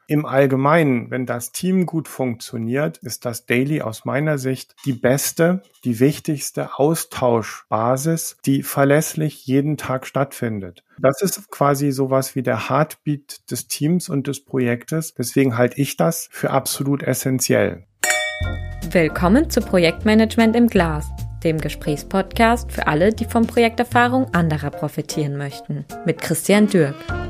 Im Allgemeinen, wenn das Team gut funktioniert, ist das Daily aus meiner Sicht die beste, die wichtigste Austauschbasis, die verlässlich jeden Tag stattfindet. Das ist quasi sowas wie der Heartbeat des Teams und des Projektes. Deswegen halte ich das für absolut essentiell. Willkommen zu Projektmanagement im Glas, dem Gesprächspodcast für alle, die von Projekterfahrung anderer profitieren möchten. Mit Christian Dürk.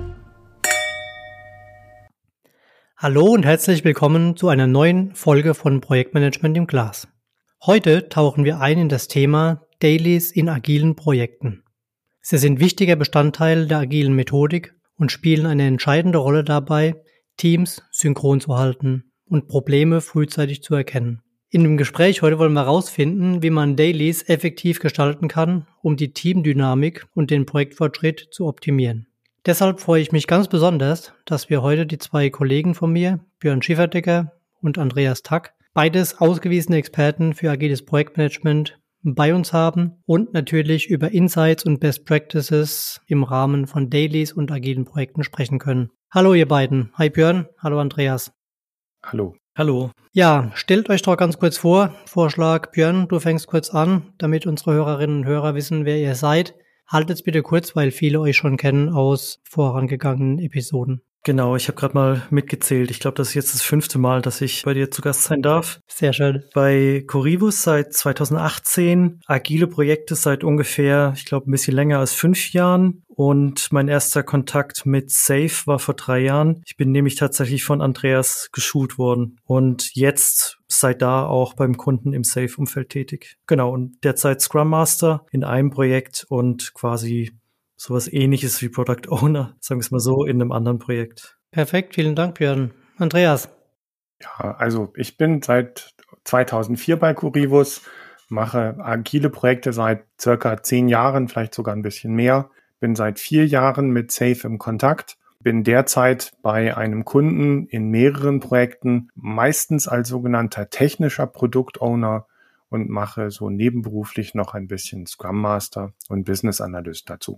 Hallo und herzlich willkommen zu einer neuen Folge von Projektmanagement im Glas. Heute tauchen wir ein in das Thema Dailies in agilen Projekten. Sie sind wichtiger Bestandteil der agilen Methodik und spielen eine entscheidende Rolle dabei, Teams synchron zu halten und Probleme frühzeitig zu erkennen. In dem Gespräch heute wollen wir herausfinden, wie man Dailies effektiv gestalten kann, um die Teamdynamik und den Projektfortschritt zu optimieren. Deshalb freue ich mich ganz besonders, dass wir heute die zwei Kollegen von mir, Björn Schieferdecker und Andreas Tack, beides ausgewiesene Experten für agiles Projektmanagement, bei uns haben und natürlich über Insights und Best Practices im Rahmen von Dailies und agilen Projekten sprechen können. Hallo ihr beiden. Hi Björn, hallo Andreas. Hallo. Hallo. Ja, stellt euch doch ganz kurz vor. Vorschlag, Björn, du fängst kurz an, damit unsere Hörerinnen und Hörer wissen, wer ihr seid. Haltet's bitte kurz, weil viele euch schon kennen aus vorangegangenen Episoden. Genau, ich habe gerade mal mitgezählt. Ich glaube, das ist jetzt das 5. Mal, dass ich bei dir zu Gast sein darf. Sehr schön. Bei Corrivus seit 2018, agile Projekte seit ungefähr, ich glaube, ein bisschen länger als 5 Jahren. Und mein erster Kontakt mit Safe war vor 3 Jahren. Ich bin nämlich tatsächlich von Andreas geschult worden und jetzt seit da auch beim Kunden im Safe-Umfeld tätig. Genau, und derzeit Scrum Master in einem Projekt und quasi sowas Ähnliches wie Product Owner, sagen wir es mal so, in einem anderen Projekt. Perfekt, vielen Dank, Björn. Andreas? Ja, also ich bin seit 2004 bei Corrivus, mache agile Projekte seit circa 10 Jahren, vielleicht sogar ein bisschen mehr. Bin seit 4 Jahren mit Safe im Kontakt, bin derzeit bei einem Kunden in mehreren Projekten, meistens als sogenannter technischer Product-Owner und mache so nebenberuflich noch ein bisschen Scrum Master und Business Analyst dazu.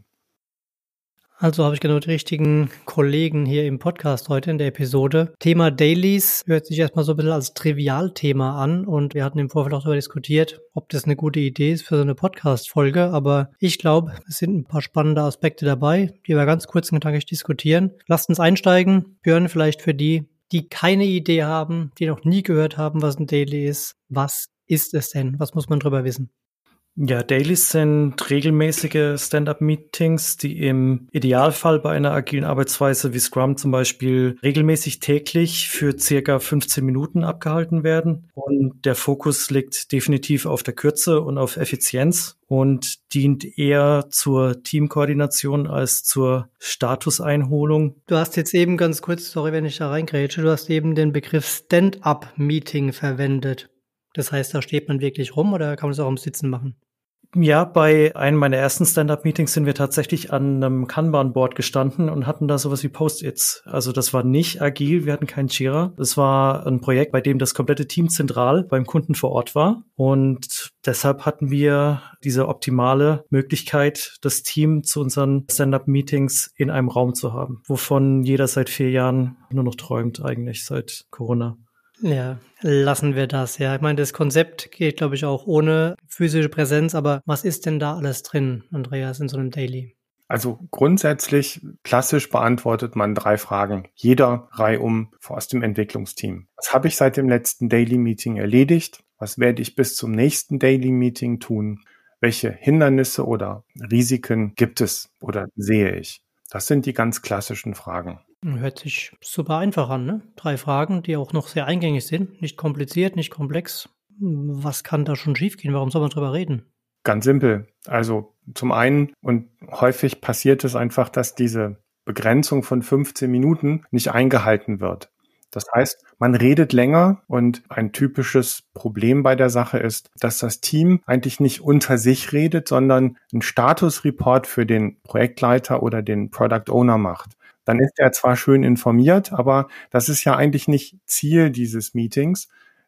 Also habe ich genau die richtigen Kollegen hier im Podcast heute in der Episode. Thema Dailies hört sich erstmal so ein bisschen als Trivialthema an und wir hatten im Vorfeld auch darüber diskutiert, ob das eine gute Idee ist für so eine Podcast-Folge, aber ich glaube, es sind ein paar spannende Aspekte dabei, die wir ganz kurz und knackig diskutieren. Lasst uns einsteigen. Björn, vielleicht für die, die keine Idee haben, die noch nie gehört haben, was ein Daily ist. Was ist es denn? Was muss man drüber wissen? Ja, Dailies sind regelmäßige Stand-up-Meetings, die im Idealfall bei einer agilen Arbeitsweise wie Scrum zum Beispiel regelmäßig täglich für circa 15 Minuten abgehalten werden. Und der Fokus liegt definitiv auf der Kürze und auf Effizienz und dient eher zur Teamkoordination als zur Statuseinholung. Du hast jetzt eben ganz kurz, sorry, wenn ich da reingrätsche, du hast eben den Begriff Stand-up-Meeting verwendet. Das heißt, da steht man wirklich rum oder kann man es auch am Sitzen machen? Ja, bei einem meiner ersten Stand-up-Meetings sind wir tatsächlich an einem Kanban-Board gestanden und hatten da sowas wie Post-its. Also das war nicht agil, wir hatten keinen Jira. Es war ein Projekt, bei dem das komplette Team zentral beim Kunden vor Ort war. Und deshalb hatten wir diese optimale Möglichkeit, das Team zu unseren Stand-up-Meetings in einem Raum zu haben, wovon jeder seit 4 Jahren nur noch träumt eigentlich seit Corona. Ja, lassen wir das. Ja, ich meine, das Konzept geht, glaube ich, auch ohne physische Präsenz. Aber was ist denn da alles drin, Andreas, in so einem Daily? Also grundsätzlich, klassisch beantwortet man 3 Fragen. Jeder reihum aus dem Entwicklungsteam. Was habe ich seit dem letzten Daily Meeting erledigt? Was werde ich bis zum nächsten Daily Meeting tun? Welche Hindernisse oder Risiken gibt es oder sehe ich? Das sind die ganz klassischen Fragen. Hört sich super einfach an, ne? 3 Fragen, die auch noch sehr eingängig sind. Nicht kompliziert, nicht komplex. Was kann da schon schiefgehen? Warum soll man drüber reden? Ganz simpel. Also zum einen, und häufig passiert es einfach, dass diese Begrenzung von 15 Minuten nicht eingehalten wird. Das heißt, man redet länger und ein typisches Problem bei der Sache ist, dass das Team eigentlich nicht unter sich redet, sondern einen Statusreport für den Projektleiter oder den Product Owner macht. Dann ist er zwar schön informiert, aber das ist ja eigentlich nicht Ziel dieses Meetings.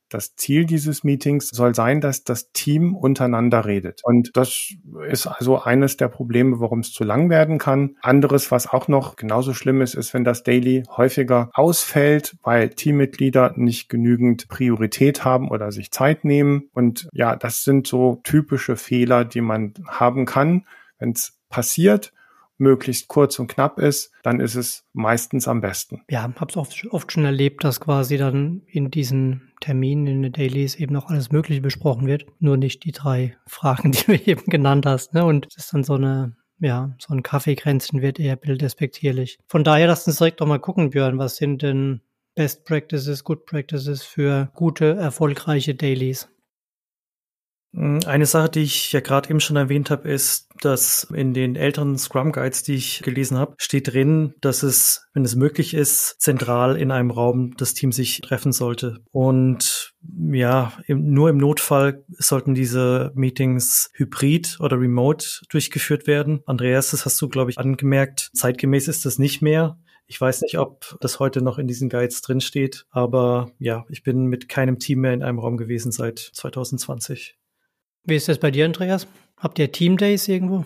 Das Ziel dieses Meetings soll sein, dass das Team untereinander redet. Und das ist also eines der Probleme, warum es zu lang werden kann. Anderes, was auch noch genauso schlimm ist, ist, wenn das Daily häufiger ausfällt, weil Teammitglieder nicht genügend Priorität haben oder sich Zeit nehmen. Und ja, das sind so typische Fehler, die man haben kann. Wenn es passiert, möglichst kurz und knapp ist, dann ist es meistens am besten. Ja, habe es oft schon erlebt, dass quasi dann in diesen Terminen, in den Dailies eben noch alles Mögliche besprochen wird, nur nicht die 3 Fragen, die du eben genannt hast. Ne? Und es ist dann so ein Kaffeekränzchen wird eher bilddespektierlich. Von daher, lass uns direkt doch mal gucken, Björn, was sind denn Best Practices, Good Practices für gute, erfolgreiche Dailies? Eine Sache, die ich ja gerade eben schon erwähnt habe, ist, dass in den älteren Scrum Guides, die ich gelesen habe, steht drin, dass es, wenn es möglich ist, zentral in einem Raum das Team sich treffen sollte. Und ja, nur im Notfall sollten diese Meetings hybrid oder remote durchgeführt werden. Andreas, das hast du, glaube ich, angemerkt. Zeitgemäß ist das nicht mehr. Ich weiß nicht, ob das heute noch in diesen Guides drinsteht, aber ja, ich bin mit keinem Team mehr in einem Raum gewesen seit 2020. Wie ist das bei dir, Andreas? Habt ihr Team Days irgendwo?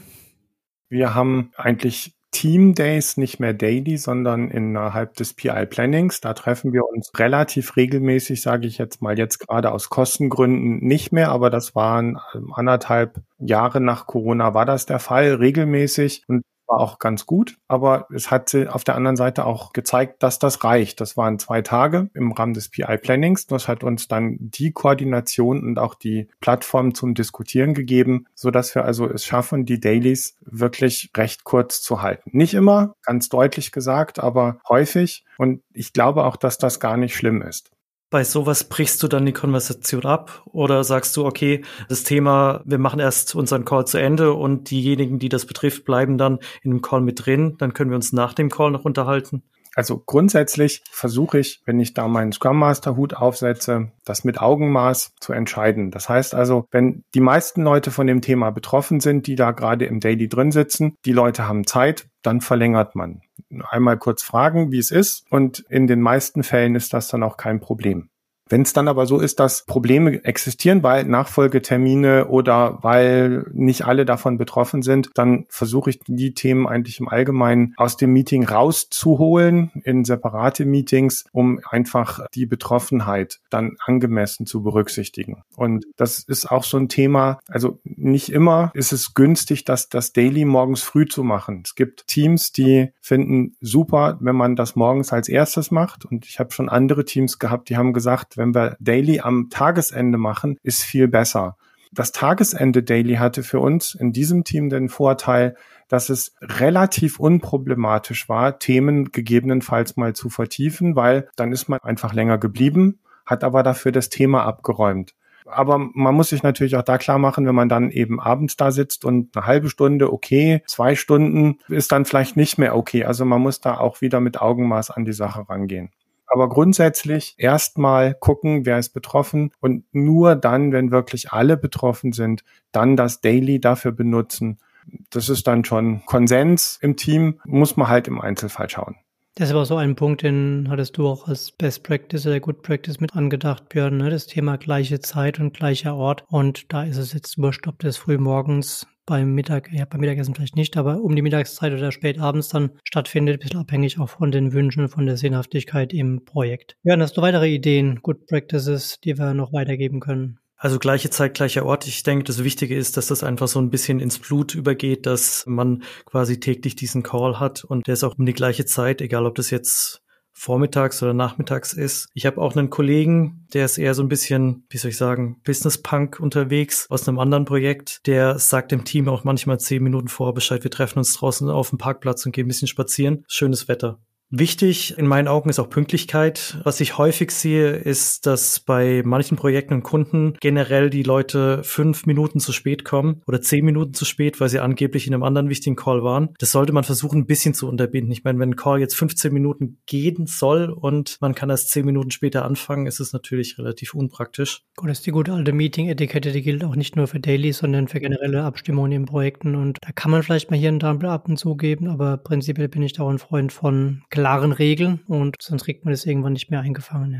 Wir haben eigentlich Team Days, nicht mehr Daily, sondern innerhalb des PI-Plannings. Da treffen wir uns relativ regelmäßig, sage ich jetzt mal, jetzt gerade aus Kostengründen nicht mehr, aber das waren 1,5 Jahre nach Corona war das der Fall, regelmäßig. Und war auch ganz gut, aber es hat auf der anderen Seite auch gezeigt, dass das reicht. Das waren 2 Tage im Rahmen des PI-Plannings. Das hat uns dann die Koordination und auch die Plattform zum Diskutieren gegeben, sodass wir also es schaffen, die Dailies wirklich recht kurz zu halten. Nicht immer, ganz deutlich gesagt, aber häufig. Und ich glaube auch, dass das gar nicht schlimm ist. Bei sowas brichst du dann die Konversation ab oder sagst du, okay, das Thema, wir machen erst unseren Call zu Ende und diejenigen, die das betrifft, bleiben dann in dem Call mit drin, dann können wir uns nach dem Call noch unterhalten? Also grundsätzlich versuche ich, wenn ich da meinen Scrum Master Hut aufsetze, das mit Augenmaß zu entscheiden. Das heißt also, wenn die meisten Leute von dem Thema betroffen sind, die da gerade im Daily drin sitzen, die Leute haben Zeit, dann verlängert man. Einmal kurz fragen, wie es ist, und in den meisten Fällen ist das dann auch kein Problem. Wenn es dann aber so ist, dass Probleme existieren, weil Nachfolgetermine oder weil nicht alle davon betroffen sind, dann versuche ich die Themen eigentlich im Allgemeinen aus dem Meeting rauszuholen in separate Meetings, um einfach die Betroffenheit dann angemessen zu berücksichtigen. Und das ist auch so ein Thema, also nicht immer ist es günstig, das Daily morgens früh zu machen. Es gibt Teams, die finden super, wenn man das morgens als erstes macht. Und ich habe schon andere Teams gehabt, die haben gesagt, wenn wir Daily am Tagesende machen, ist viel besser. Das Tagesende Daily hatte für uns in diesem Team den Vorteil, dass es relativ unproblematisch war, Themen gegebenenfalls mal zu vertiefen, weil dann ist man einfach länger geblieben, hat aber dafür das Thema abgeräumt. Aber man muss sich natürlich auch da klar machen, wenn man dann eben abends da sitzt und 1/2 Stunde okay, 2 Stunden ist dann vielleicht nicht mehr okay. Also man muss da auch wieder mit Augenmaß an die Sache rangehen. Aber grundsätzlich erstmal gucken, wer ist betroffen, und nur dann, wenn wirklich alle betroffen sind, dann das Daily dafür benutzen. Das ist dann schon Konsens im Team, muss man halt im Einzelfall schauen. Das ist aber so ein Punkt, den hattest du auch als Best Practice oder Good Practice mit angedacht, Björn, ne? Das Thema gleiche Zeit und gleicher Ort. Und da ist es jetzt wurscht, ob das frühmorgens beim Mittagessen vielleicht nicht, aber um die Mittagszeit oder spät abends dann stattfindet, ein bisschen abhängig auch von den Wünschen, von der Sinnhaftigkeit im Projekt. Björn, hast du weitere Ideen, Good Practices, die wir noch weitergeben können? Also gleiche Zeit, gleicher Ort. Ich denke, das Wichtige ist, dass das einfach so ein bisschen ins Blut übergeht, dass man quasi täglich diesen Call hat und der ist auch um die gleiche Zeit, egal ob das jetzt vormittags oder nachmittags ist. Ich habe auch einen Kollegen, der ist eher so ein bisschen, wie soll ich sagen, Business-Punk unterwegs aus einem anderen Projekt. Der sagt dem Team auch manchmal 10 Minuten vorher Bescheid, wir treffen uns draußen auf dem Parkplatz und gehen ein bisschen spazieren. Schönes Wetter. Wichtig in meinen Augen ist auch Pünktlichkeit. Was ich häufig sehe, ist, dass bei manchen Projekten und Kunden generell die Leute 5 Minuten zu spät kommen oder 10 Minuten zu spät, weil sie angeblich in einem anderen wichtigen Call waren. Das sollte man versuchen, ein bisschen zu unterbinden. Ich meine, wenn ein Call jetzt 15 Minuten gehen soll und man kann erst 10 Minuten später anfangen, ist es natürlich relativ unpraktisch. Gut, das ist die gute alte Meeting-Etikette, die gilt auch nicht nur für Dailies, sondern für generelle Abstimmungen in Projekten. Und da kann man vielleicht mal hier und da ab und zu geben, aber prinzipiell bin ich da auch ein Freund von klaren Regeln und sonst kriegt man das irgendwann nicht mehr eingefangen. Ja.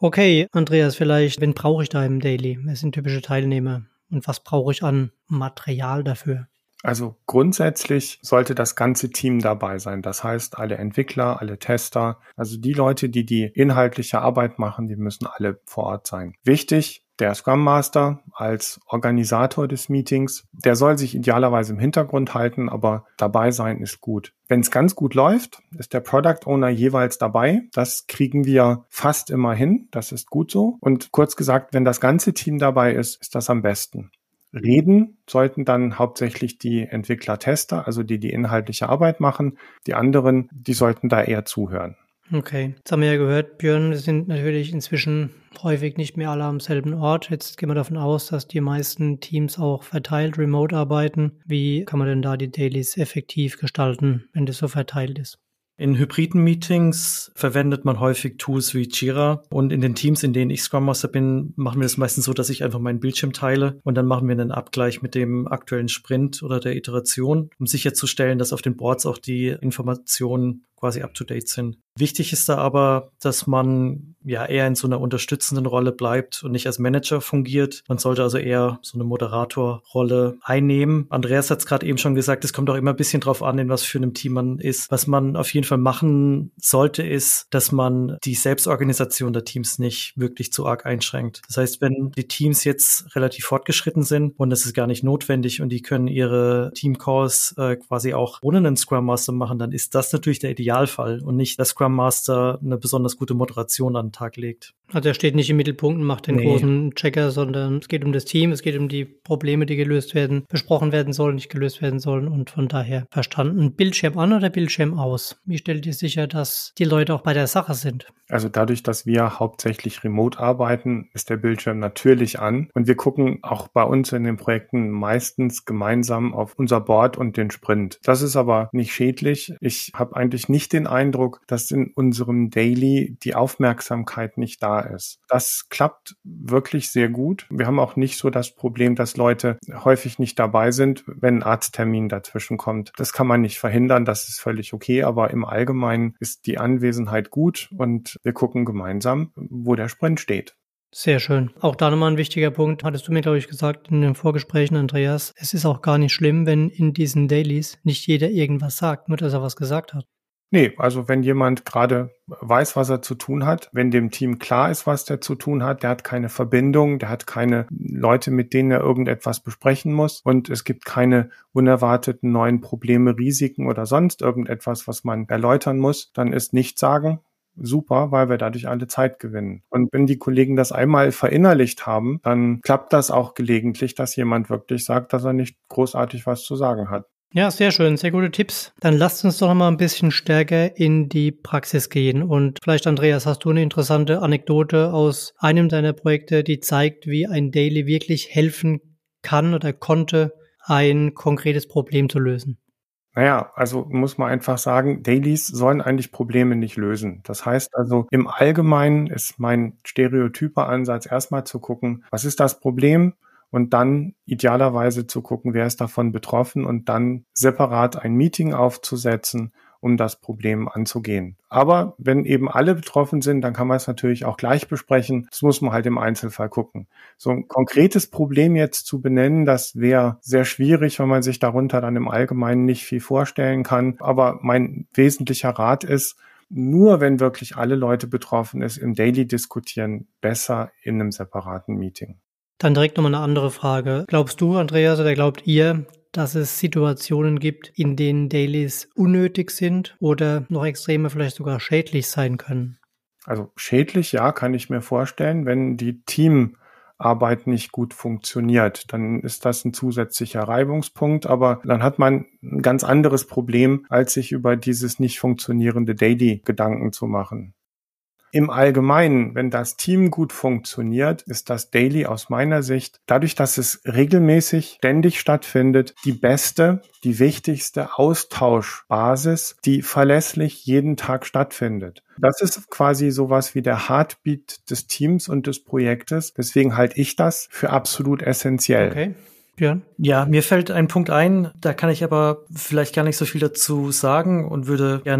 Okay, Andreas, vielleicht, wen brauche ich da im Daily? Wer sind typische Teilnehmer? Und was brauche ich an Material dafür? Also grundsätzlich sollte das ganze Team dabei sein. Das heißt, alle Entwickler, alle Tester, also die Leute, die die inhaltliche Arbeit machen, die müssen alle vor Ort sein. Wichtig, der Scrum Master als Organisator des Meetings, der soll sich idealerweise im Hintergrund halten, aber dabei sein ist gut. Wenn es ganz gut läuft, ist der Product Owner jeweils dabei. Das kriegen wir fast immer hin. Das ist gut so. Und kurz gesagt, wenn das ganze Team dabei ist, ist das am besten. Reden sollten dann hauptsächlich die Entwickler-Tester, also die inhaltliche Arbeit machen. Die anderen, die sollten da eher zuhören. Okay, jetzt haben wir ja gehört, Björn, wir sind natürlich inzwischen häufig nicht mehr alle am selben Ort. Jetzt gehen wir davon aus, dass die meisten Teams auch verteilt remote arbeiten. Wie kann man denn da die Dailies effektiv gestalten, wenn das so verteilt ist? In hybriden Meetings verwendet man häufig Tools wie Jira und in den Teams, in denen ich Scrum Master bin, machen wir das meistens so, dass ich einfach meinen Bildschirm teile und dann machen wir einen Abgleich mit dem aktuellen Sprint oder der Iteration, um sicherzustellen, dass auf den Boards auch die Informationen quasi up-to-date sind. Wichtig ist da aber, dass man ja eher in so einer unterstützenden Rolle bleibt und nicht als Manager fungiert. Man sollte also eher so eine Moderatorrolle einnehmen. Andreas hat es gerade eben schon gesagt, es kommt auch immer ein bisschen drauf an, in was für einem Team man ist. Was man auf jeden Fall machen sollte, ist, dass man die Selbstorganisation der Teams nicht wirklich zu arg einschränkt. Das heißt, wenn die Teams jetzt relativ fortgeschritten sind und das ist gar nicht notwendig und die können ihre Team-Calls quasi auch ohne einen Scrum Master machen, dann ist das natürlich der Idealfall und nicht der Scrum Master eine besonders gute Moderation an den Tag legt. Also er steht nicht im Mittelpunkt und macht den großen Checker, sondern es geht um das Team, es geht um die Probleme, die gelöst werden, besprochen werden sollen, nicht gelöst werden sollen und von daher verstanden. Bildschirm an oder Bildschirm aus? Wie stellt ihr sicher, dass die Leute auch bei der Sache sind? Also dadurch, dass wir hauptsächlich remote arbeiten, ist der Bildschirm natürlich an und wir gucken auch bei uns in den Projekten meistens gemeinsam auf unser Board und den Sprint. Das ist aber nicht schädlich. Ich habe eigentlich nicht den Eindruck, dass in unserem Daily die Aufmerksamkeit nicht da ist. Das klappt wirklich sehr gut. Wir haben auch nicht so das Problem, dass Leute häufig nicht dabei sind, wenn ein Arzttermin dazwischen kommt. Das kann man nicht verhindern, das ist völlig okay, aber im Allgemeinen ist die Anwesenheit gut und wir gucken gemeinsam, wo der Sprint steht. Sehr schön. Auch da nochmal ein wichtiger Punkt, hattest du mir, glaube ich, gesagt in den Vorgesprächen, Andreas. Es ist auch gar nicht schlimm, wenn in diesen Dailies nicht jeder irgendwas sagt, nur dass er was gesagt hat. Nee, also wenn jemand gerade weiß, was er zu tun hat, wenn dem Team klar ist, was der zu tun hat, der hat keine Verbindung, der hat keine Leute, mit denen er irgendetwas besprechen muss und es gibt keine unerwarteten neuen Probleme, Risiken oder sonst irgendetwas, was man erläutern muss, dann ist Nichtsagen super, weil wir dadurch alle Zeit gewinnen. Und wenn die Kollegen das einmal verinnerlicht haben, dann klappt das auch gelegentlich, dass jemand wirklich sagt, dass er nicht großartig was zu sagen hat. Ja, sehr schön, sehr gute Tipps. Dann lasst uns doch noch mal ein bisschen stärker in die Praxis gehen. Und vielleicht, Andreas, hast du eine interessante Anekdote aus einem deiner Projekte, die zeigt, wie ein Daily wirklich helfen kann oder konnte, ein konkretes Problem zu lösen? Naja, also muss man einfach sagen, Dailies sollen eigentlich Probleme nicht lösen. Das heißt also, im Allgemeinen ist mein stereotyper Ansatz erstmal zu gucken, was ist das Problem? Und dann idealerweise zu gucken, wer ist davon betroffen und dann separat ein Meeting aufzusetzen, um das Problem anzugehen. Aber wenn eben alle betroffen sind, dann kann man es natürlich auch gleich besprechen. Das muss man halt im Einzelfall gucken. So ein konkretes Problem jetzt zu benennen, das wäre sehr schwierig, weil man sich darunter dann im Allgemeinen nicht viel vorstellen kann. Aber mein wesentlicher Rat ist, nur wenn wirklich alle Leute betroffen ist, im Daily diskutieren, besser in einem separaten Meeting. Dann direkt nochmal eine andere Frage. Glaubst du, Andreas, oder glaubt ihr, dass es Situationen gibt, in denen Dailies unnötig sind oder noch extremer vielleicht sogar schädlich sein können? Also schädlich, ja, kann ich mir vorstellen, wenn die Teamarbeit nicht gut funktioniert, dann ist das ein zusätzlicher Reibungspunkt, aber dann hat man ein ganz anderes Problem, als sich über dieses nicht funktionierende Daily Gedanken zu machen. Im Allgemeinen, wenn das Team gut funktioniert, ist das Daily aus meiner Sicht, dadurch, dass es regelmäßig, ständig stattfindet, die beste, die wichtigste Austauschbasis, die verlässlich jeden Tag stattfindet. Das ist quasi sowas wie der Heartbeat des Teams und des Projektes. Deswegen halte ich das für absolut essentiell. Okay. Björn? Ja, mir fällt ein Punkt ein, da kann ich aber vielleicht gar nicht so viel dazu sagen und würde gerne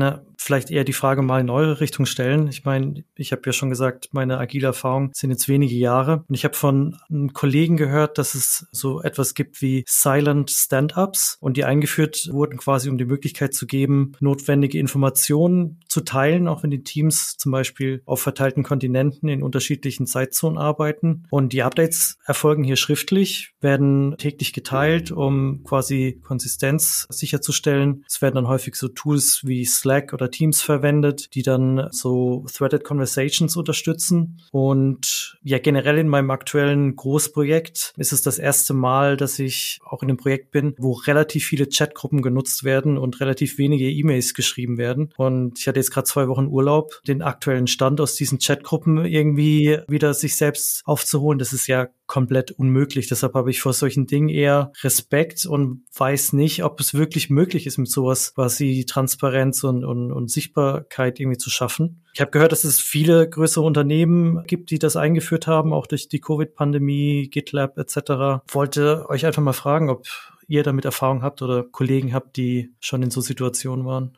vielleicht eher die Frage mal in eure Richtung stellen. Ich meine, ich habe ja schon gesagt, meine agile Erfahrungen sind jetzt wenige Jahre. Und ich habe von einem Kollegen gehört, dass es so etwas gibt wie Silent Stand-ups und die eingeführt wurden quasi, um die Möglichkeit zu geben, notwendige Informationen zu teilen, auch wenn die Teams zum Beispiel auf verteilten Kontinenten in unterschiedlichen Zeitzonen arbeiten. Und die Updates erfolgen hier schriftlich, werden täglich geteilt, um quasi Konsistenz sicherzustellen. Es werden dann häufig so Tools wie Slack oder Teams verwendet, die dann so Threaded Conversations unterstützen. Und ja, generell in meinem aktuellen Großprojekt ist es das erste Mal, dass ich auch in einem Projekt bin, wo relativ viele Chatgruppen genutzt werden und relativ wenige E-Mails geschrieben werden. Und ich hatte jetzt gerade 2 Wochen Urlaub, den aktuellen Stand aus diesen Chatgruppen irgendwie wieder sich selbst aufzuholen. Das ist ja komplett unmöglich. Deshalb habe ich vor solchen Dingen eher Respekt und weiß nicht, ob es wirklich möglich ist, mit sowas quasi Transparenz und Sichtbarkeit irgendwie zu schaffen. Ich habe gehört, dass es viele größere Unternehmen gibt, die das eingeführt haben, auch durch die Covid-Pandemie, GitLab etc. Wollte euch einfach mal fragen, ob ihr damit Erfahrung habt oder Kollegen habt, die schon in so Situationen waren.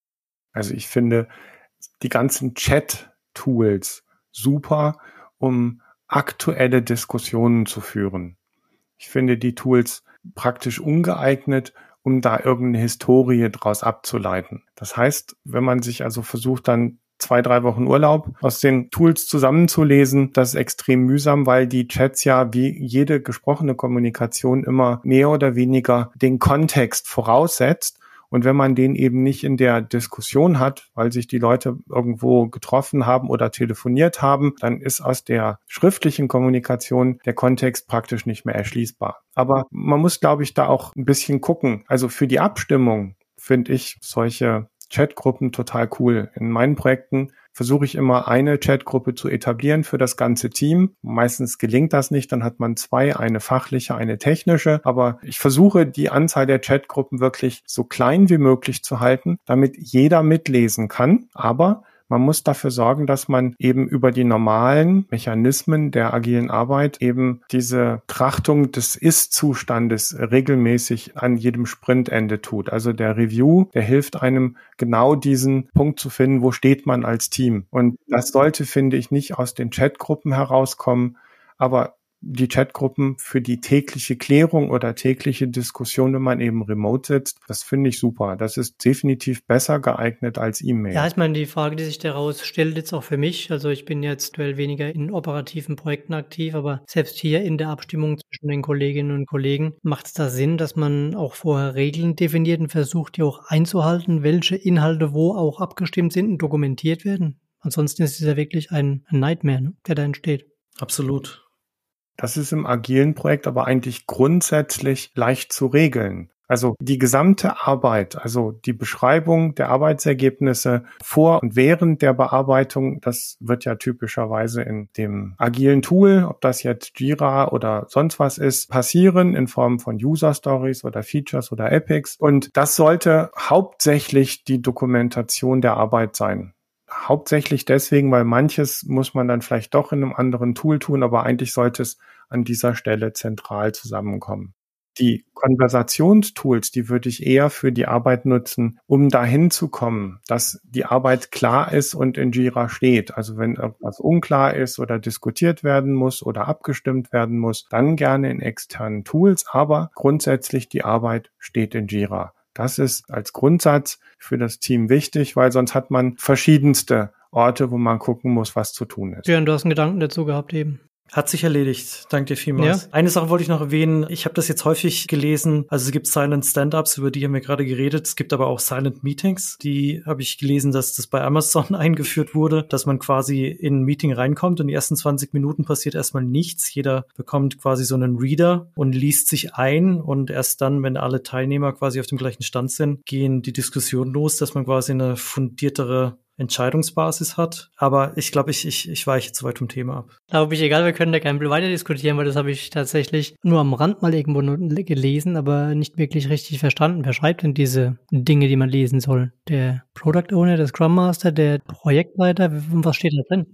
Also ich finde die ganzen Chat-Tools super, um aktuelle Diskussionen zu führen. Ich finde die Tools praktisch ungeeignet, um da irgendeine Historie draus abzuleiten. Das heißt, wenn man sich also versucht, dann 2-3 Wochen Urlaub aus den Tools zusammenzulesen, das ist extrem mühsam, weil die Chats ja wie jede gesprochene Kommunikation immer mehr oder weniger den Kontext voraussetzt. Und wenn man den eben nicht in der Diskussion hat, weil sich die Leute irgendwo getroffen haben oder telefoniert haben, dann ist aus der schriftlichen Kommunikation der Kontext praktisch nicht mehr erschließbar. Aber man muss, glaube ich, da auch ein bisschen gucken. Also für die Abstimmung finde ich solche Chatgruppen total cool. In meinen Projekten versuche ich immer eine Chatgruppe zu etablieren für das ganze Team. Meistens gelingt das nicht, dann hat man 2, eine fachliche, eine technische. Aber ich versuche, die Anzahl der Chatgruppen wirklich so klein wie möglich zu halten, damit jeder mitlesen kann. Aber man muss dafür sorgen, dass man eben über die normalen Mechanismen der agilen Arbeit eben diese Betrachtung des Ist-Zustandes regelmäßig an jedem Sprintende tut. Also der Review, der hilft einem genau diesen Punkt zu finden, wo steht man als Team. Und das sollte, finde ich, nicht aus den Chatgruppen herauskommen, aber die Chatgruppen für die tägliche Klärung oder tägliche Diskussion, wenn man eben remote sitzt, das finde ich super. Das ist definitiv besser geeignet als E-Mail. Ja, ich meine, die Frage, die sich daraus stellt, jetzt auch für mich, also ich bin jetzt aktuell weniger in operativen Projekten aktiv, aber selbst hier in der Abstimmung zwischen den Kolleginnen und Kollegen macht es da Sinn, dass man auch vorher Regeln definiert und versucht, die auch einzuhalten, welche Inhalte wo auch abgestimmt sind und dokumentiert werden. Ansonsten ist es ja wirklich ein Nightmare, ne, der da entsteht. Absolut. Das ist im agilen Projekt aber eigentlich grundsätzlich leicht zu regeln. Also die gesamte Arbeit, also die Beschreibung der Arbeitsergebnisse vor und während der Bearbeitung, das wird ja typischerweise in dem agilen Tool, ob das jetzt Jira oder sonst was ist, passieren in Form von User Stories oder Features oder Epics. Und das sollte hauptsächlich die Dokumentation der Arbeit sein. Hauptsächlich deswegen, weil manches muss man dann vielleicht doch in einem anderen Tool tun, aber eigentlich sollte es an dieser Stelle zentral zusammenkommen. Die Konversationstools, die würde ich eher für die Arbeit nutzen, um dahin zu kommen, dass die Arbeit klar ist und in Jira steht. Also wenn irgendwas unklar ist oder diskutiert werden muss oder abgestimmt werden muss, dann gerne in externen Tools, aber grundsätzlich die Arbeit steht in Jira. Das ist als Grundsatz für das Team wichtig, weil sonst hat man verschiedenste Orte, wo man gucken muss, was zu tun ist. Ja, und du hast einen Gedanken dazu gehabt eben. Hat sich erledigt. Danke dir vielmals. Ja. Eine Sache wollte ich noch erwähnen. Ich habe das jetzt häufig gelesen. Also es gibt Silent Stand-ups, über die haben wir gerade geredet. Es gibt aber auch Silent Meetings. Die habe ich gelesen, dass das bei Amazon eingeführt wurde, dass man quasi in ein Meeting reinkommt und die ersten 20 Minuten passiert erstmal nichts. Jeder bekommt quasi so einen Reader und liest sich ein und erst dann, wenn alle Teilnehmer quasi auf dem gleichen Stand sind, gehen die Diskussionen los, dass man quasi eine fundiertere Entscheidungsbasis hat. Aber ich glaube, ich weiche zu weit vom Thema ab. Glaube ich, egal, wir können da gerne weiter diskutieren, weil das habe ich tatsächlich nur am Rand mal irgendwo gelesen, aber nicht wirklich richtig verstanden. Wer schreibt denn diese Dinge, die man lesen soll? Der Product Owner, der Scrum Master, der Projektleiter, was steht da drin?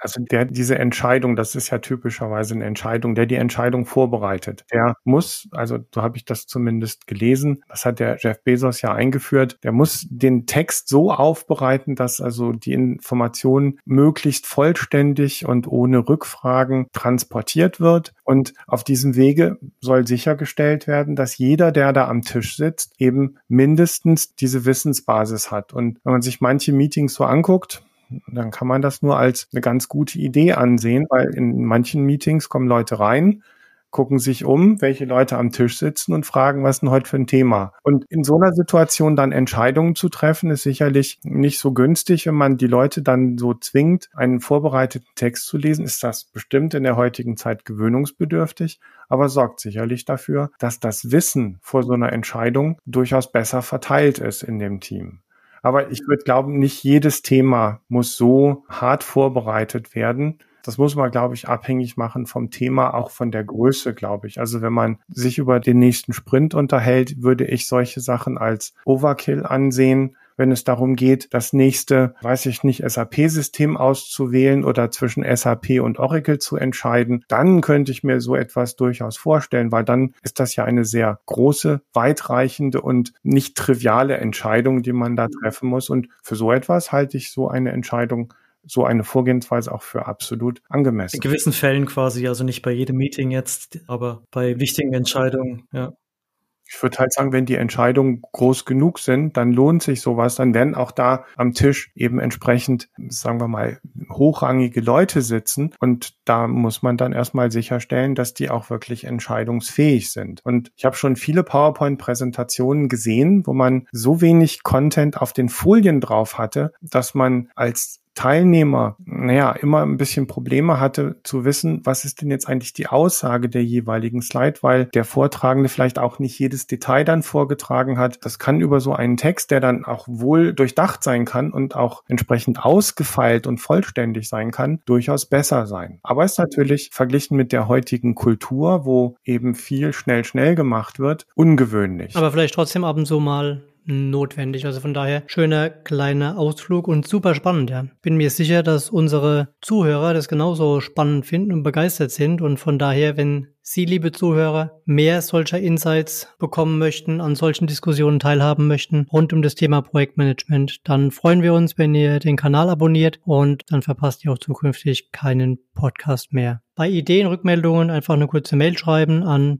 Also der diese Entscheidung, das ist ja typischerweise eine Entscheidung, der die Entscheidung vorbereitet. Der muss, also so habe ich das zumindest gelesen, das hat der Jeff Bezos ja eingeführt, der muss den Text so aufbereiten, dass also die Information möglichst vollständig und ohne Rückfragen transportiert wird. Und auf diesem Wege soll sichergestellt werden, dass jeder, der da am Tisch sitzt, eben mindestens diese Wissensbasis hat. Und wenn man sich manche Meetings so anguckt, dann kann man das nur als eine ganz gute Idee ansehen, weil in manchen Meetings kommen Leute rein, gucken sich um, welche Leute am Tisch sitzen und fragen, was ist denn heute für ein Thema? Und in so einer Situation dann Entscheidungen zu treffen, ist sicherlich nicht so günstig. Wenn man die Leute dann so zwingt, einen vorbereiteten Text zu lesen, ist das bestimmt in der heutigen Zeit gewöhnungsbedürftig, aber sorgt sicherlich dafür, dass das Wissen vor so einer Entscheidung durchaus besser verteilt ist in dem Team. Aber ich würde glauben, nicht jedes Thema muss so hart vorbereitet werden. Das muss man, glaube ich, abhängig machen vom Thema, auch von der Größe, glaube ich. Also wenn man sich über den nächsten Sprint unterhält, würde ich solche Sachen als Overkill ansehen. Wenn es darum geht, das nächste, weiß ich nicht, SAP-System auszuwählen oder zwischen SAP und Oracle zu entscheiden, dann könnte ich mir so etwas durchaus vorstellen, weil dann ist das ja eine sehr große, weitreichende und nicht triviale Entscheidung, die man da treffen muss. Und für so etwas halte ich so eine Entscheidung, so eine Vorgehensweise auch für absolut angemessen. In gewissen Fällen quasi, also nicht bei jedem Meeting jetzt, aber bei wichtigen Entscheidungen, ja. Ich würde halt sagen, wenn die Entscheidungen groß genug sind, dann lohnt sich sowas. Dann werden auch da am Tisch eben entsprechend, sagen wir mal, hochrangige Leute sitzen. Und da muss man dann erstmal sicherstellen, dass die auch wirklich entscheidungsfähig sind. Und ich habe schon viele PowerPoint-Präsentationen gesehen, wo man so wenig Content auf den Folien drauf hatte, dass man als Teilnehmer, immer ein bisschen Probleme hatte zu wissen, was ist denn jetzt eigentlich die Aussage der jeweiligen Slide, weil der Vortragende vielleicht auch nicht jedes Detail dann vorgetragen hat. Das kann über so einen Text, der dann auch wohl durchdacht sein kann und auch entsprechend ausgefeilt und vollständig sein kann, durchaus besser sein. Aber es ist natürlich verglichen mit der heutigen Kultur, wo eben viel schnell gemacht wird, ungewöhnlich. Aber vielleicht trotzdem ab und zu mal notwendig. Also von daher schöner kleiner Ausflug und super spannend, ja. Bin mir sicher, dass unsere Zuhörer das genauso spannend finden und begeistert sind und von daher, wenn Sie, liebe Zuhörer, mehr solcher Insights bekommen möchten, an solchen Diskussionen teilhaben möchten rund um das Thema Projektmanagement, dann freuen wir uns, wenn ihr den Kanal abonniert und dann verpasst ihr auch zukünftig keinen Podcast mehr. Bei Ideen, Rückmeldungen einfach eine kurze Mail schreiben an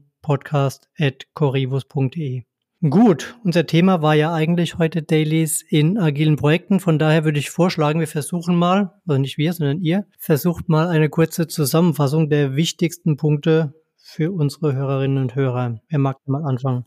podcast@corrivus.de. Gut, unser Thema war ja eigentlich heute Dailies in agilen Projekten. Von daher würde ich vorschlagen, wir versuchen mal, also nicht wir, sondern ihr, versucht mal eine kurze Zusammenfassung der wichtigsten Punkte für unsere Hörerinnen und Hörer. Wer mag mal anfangen?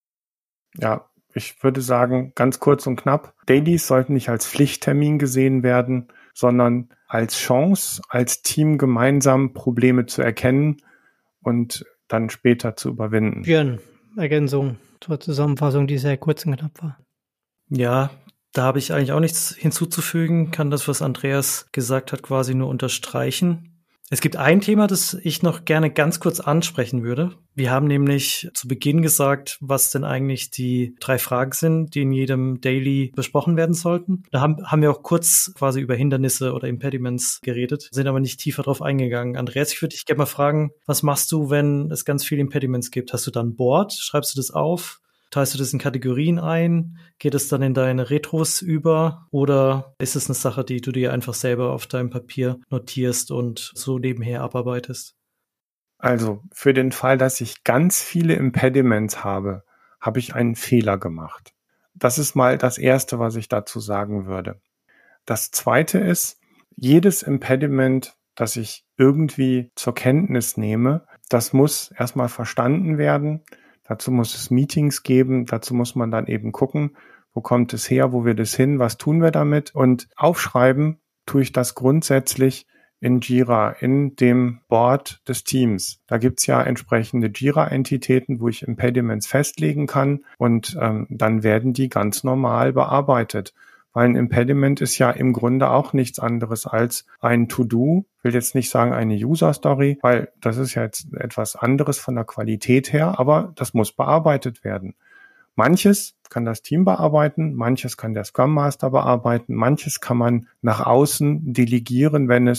Ja, ich würde sagen, ganz kurz und knapp, Dailies sollten nicht als Pflichttermin gesehen werden, sondern als Chance, als Team gemeinsam Probleme zu erkennen und dann später zu überwinden. Björn, Ergänzung zur Zusammenfassung, die sehr kurz und knapp war. Ja, da habe ich eigentlich auch nichts hinzuzufügen, kann das, was Andreas gesagt hat, quasi nur unterstreichen. Es gibt ein Thema, das ich noch gerne ganz kurz ansprechen würde. Wir haben nämlich zu Beginn gesagt, was denn eigentlich die 3 Fragen sind, die in jedem Daily besprochen werden sollten. Da haben wir auch kurz quasi über Hindernisse oder Impediments geredet, sind aber nicht tiefer drauf eingegangen. Andreas, ich würde dich gerne mal fragen, was machst du, wenn es ganz viele Impediments gibt? Hast du dann ein Board? Schreibst du das auf? Teilst du das in Kategorien ein? Geht es dann in deine Retros über? Oder ist es eine Sache, die du dir einfach selber auf deinem Papier notierst und so nebenher abarbeitest? Also für den Fall, dass ich ganz viele Impediments habe, habe ich einen Fehler gemacht. Das ist mal das Erste, was ich dazu sagen würde. Das Zweite ist, jedes Impediment, das ich irgendwie zur Kenntnis nehme, das muss erstmal verstanden werden. Dazu muss es Meetings geben, dazu muss man dann eben gucken, wo kommt es her, wo wird es hin, was tun wir damit. Und aufschreiben tue ich das grundsätzlich in Jira, in dem Board des Teams. Da gibt's ja entsprechende Jira-Entitäten, wo ich Impediments festlegen kann und dann werden die ganz normal bearbeitet. Weil ein Impediment ist ja im Grunde auch nichts anderes als ein To-Do. Ich will jetzt nicht sagen eine User-Story, weil das ist ja jetzt etwas anderes von der Qualität her, aber das muss bearbeitet werden. Manches kann das Team bearbeiten, manches kann der Scrum Master bearbeiten, manches kann man nach außen delegieren, wenn es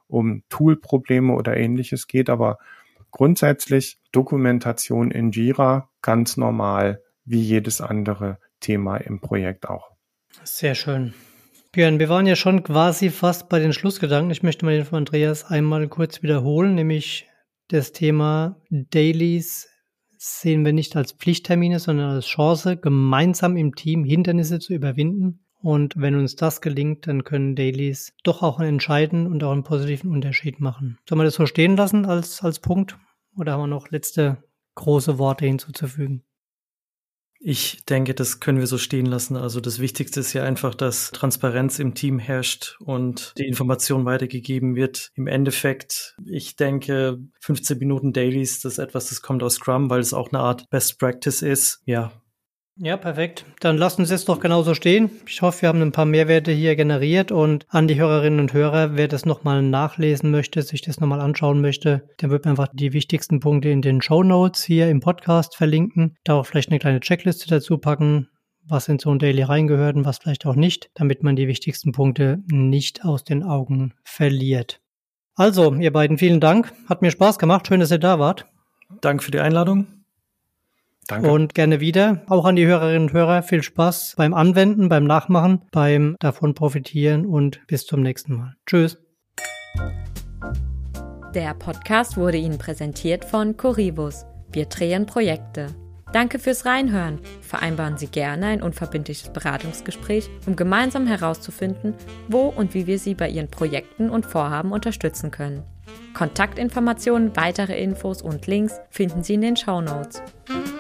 um Toolprobleme oder Ähnliches geht, aber grundsätzlich Dokumentation in Jira ganz normal, wie jedes andere Thema im Projekt auch. Sehr schön. Björn, wir waren ja schon quasi fast bei den Schlussgedanken. Ich möchte mal den von Andreas einmal kurz wiederholen, nämlich das Thema Dailies sehen wir nicht als Pflichttermine, sondern als Chance, gemeinsam im Team Hindernisse zu überwinden. Und wenn uns das gelingt, dann können Dailies doch auch einen entscheidenden und auch einen positiven Unterschied machen. Sollen wir das so stehen lassen als Punkt? Oder haben wir noch letzte große Worte hinzuzufügen? Ich denke, das können wir so stehen lassen. Also das Wichtigste ist ja einfach, dass Transparenz im Team herrscht und die Information weitergegeben wird. Im Endeffekt, ich denke, 15 Minuten Dailies, das ist etwas, das kommt aus Scrum, weil es auch eine Art Best Practice ist. Ja, perfekt. Dann lasst uns jetzt doch genauso stehen. Ich hoffe, wir haben ein paar Mehrwerte hier generiert und an die Hörerinnen und Hörer, wer das nochmal nachlesen möchte, sich das nochmal anschauen möchte, der wird einfach die wichtigsten Punkte in den Shownotes hier im Podcast verlinken. Da auch vielleicht eine kleine Checkliste dazu packen, was in so ein Daily reingehört und was vielleicht auch nicht, damit man die wichtigsten Punkte nicht aus den Augen verliert. Also, ihr beiden, vielen Dank. Hat mir Spaß gemacht. Schön, dass ihr da wart. Danke für die Einladung. Danke. Und gerne wieder. Auch an die Hörerinnen und Hörer viel Spaß beim Anwenden, beim Nachmachen, beim davon profitieren und bis zum nächsten Mal. Tschüss. Der Podcast wurde Ihnen präsentiert von Corrivus. Wir drehen Projekte. Danke fürs Reinhören. Vereinbaren Sie gerne ein unverbindliches Beratungsgespräch, um gemeinsam herauszufinden, wo und wie wir Sie bei Ihren Projekten und Vorhaben unterstützen können. Kontaktinformationen, weitere Infos und Links finden Sie in den Shownotes.